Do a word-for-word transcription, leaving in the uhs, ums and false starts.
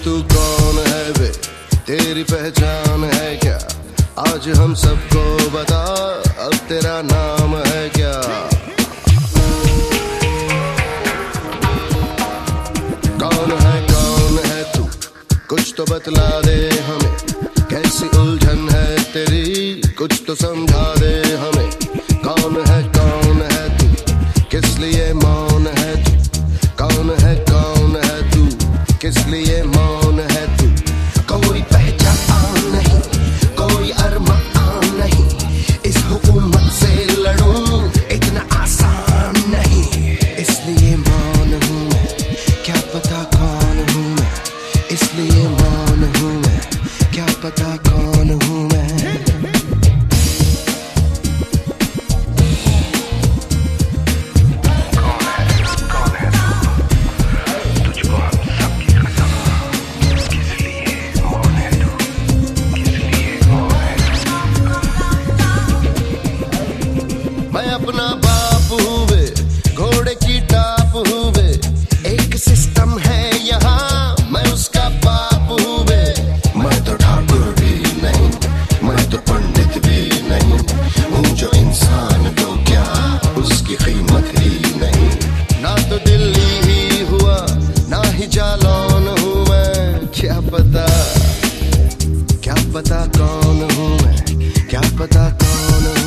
तू कौन है बे, तेरी पहचान है क्या? आज हम सबको बता, अब तेरा नाम है क्या? कौन है कौन है तू, कुछ तो बतला दे हमें। कैसी उलझन है तेरी, कुछ तो समझा दे हमें। कौन है कौन है तू, किस लिए मौन है तू? कौन है कौन है तू, किस लिए मौन है तू? कोई पहचान नहीं, कोई अरमान नहीं, इस हुकूमत से लड़ूं इतना आसान नहीं। इसलिए मौन हूँ मैं, क्या पता कौन हूँ मैं। इसलिए मौन हूँ मैं, क्या पता कौन हूँ मैं। मैं अपना बाप हूँ वे, घोड़े की टाप हूँ वे। एक सिस्टम है यहाँ, मैं उसका बाप हूँ वे। मैं तो ठाकुर भी नहीं, मैं तो पंडित भी नहीं हूँ। जो इंसान तो क्या, उसकी कीमत ही नहीं। ना तो दिल्ली ही हुआ, ना ही जालौन हूँ मैं। क्या पता, क्या पता कौन हूँ मैं, क्या पता कौन हूँ।